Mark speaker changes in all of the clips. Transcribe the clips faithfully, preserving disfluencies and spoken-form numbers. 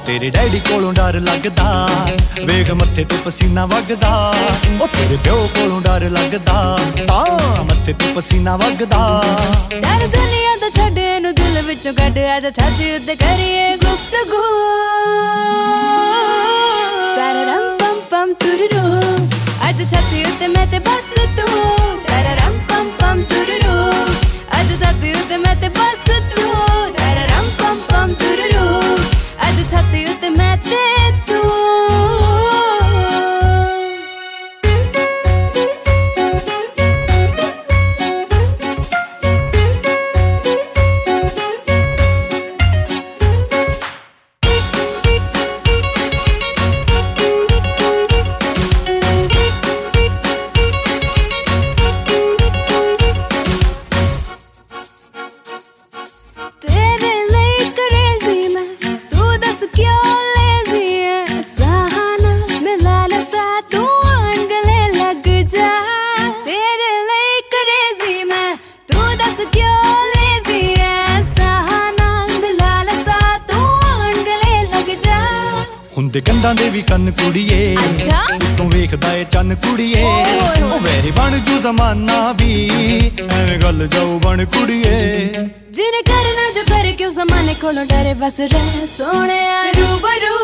Speaker 1: तेरे डैडी कोलों डर लगदा, वेख मत्थे ते पसीना वगदा। ओ तेरे प्यो कोलों डर लगदा, तां मत्थे ते पसीना वगदा।
Speaker 2: डर दुनिया दा छड्ड इनू दिल विचों कढ, आजा छाती उत्ते करिए गुफ्तगू। तररम पम पम तुररू, आजा छाती उत्ते मैं ते बस तू। तररम पम पम तुररू, आजा छाती उत्ते मैं ते बस तू। तररम पम पम तुररू, आजा छाती उत्ते मैं ते तू।
Speaker 1: हुंदे गंदा दे भी कन्न कुड़िए, तू वेखदा ए चन्न कुड़िए। ओ वैरी बन जू जमाना भी, एवें गल जाऊ बन कुड़िए।
Speaker 2: जिन्हें करना जो करे, क्यों जमाने कोलों डरे, बस रह सोने रूबरू।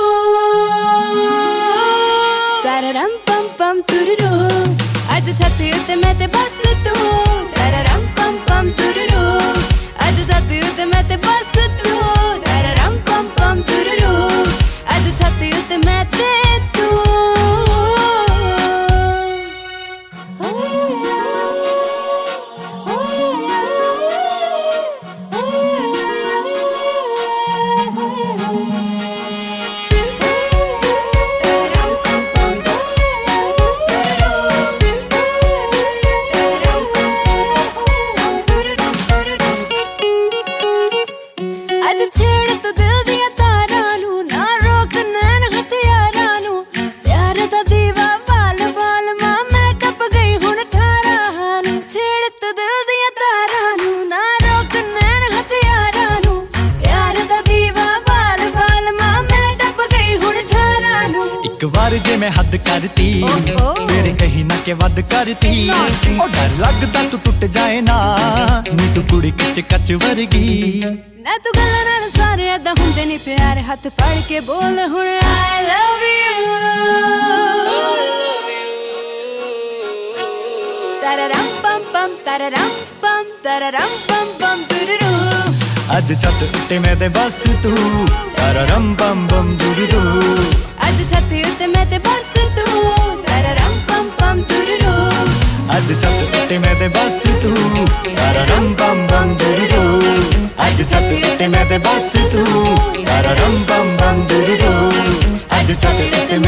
Speaker 2: तररम पम पम तुररू, अज छाती उत्ते मैं ते बस तू। तररम पम पम तुररू, अज छाती उत्ते मैं ते बस तू। तररम पम पम तुररू, अज छाती उत्ते मैं ते तू। अज छेड़ तो दिल दिया तारा नू, ना रोक नैन हथियारा नू। प्यार दा दीवा बाल बाल मां मैं टप गई हुण ठारा नू। छेड़ तो दिल दिया तारा नू, ना रोक नैन हथियारा नू। प्यार दा दीवा बाल बाल मां मैं टप गई हुण ठारा नू।
Speaker 1: एक बार जे मैं हद करती, तेरे कहीं ना के वद करती। ओ डर लगदा तू टुट जाए ना, नी तू कुड़ी कच कच वर्गी।
Speaker 2: ना तू गल्लां नाल सारे ऐदां हुंदे नी प्यारे, हत्थ फड़ के बोल हुण I love you। तररम पम पम तररम पम तररम पम पम तुररू,
Speaker 1: अज छत उत्ते मैं ते बस तू। तररम पम पम तुररू,
Speaker 2: अज छत उत्ते मैं ते बस तू। तररम पम पम तुररू,
Speaker 1: अज छत उत्ते मैं ते बस तू। तररम पम पम तुररू, अज छत उत्ते मैं ते बस तू। तररम पम पम तुररू, अज छत उत्ते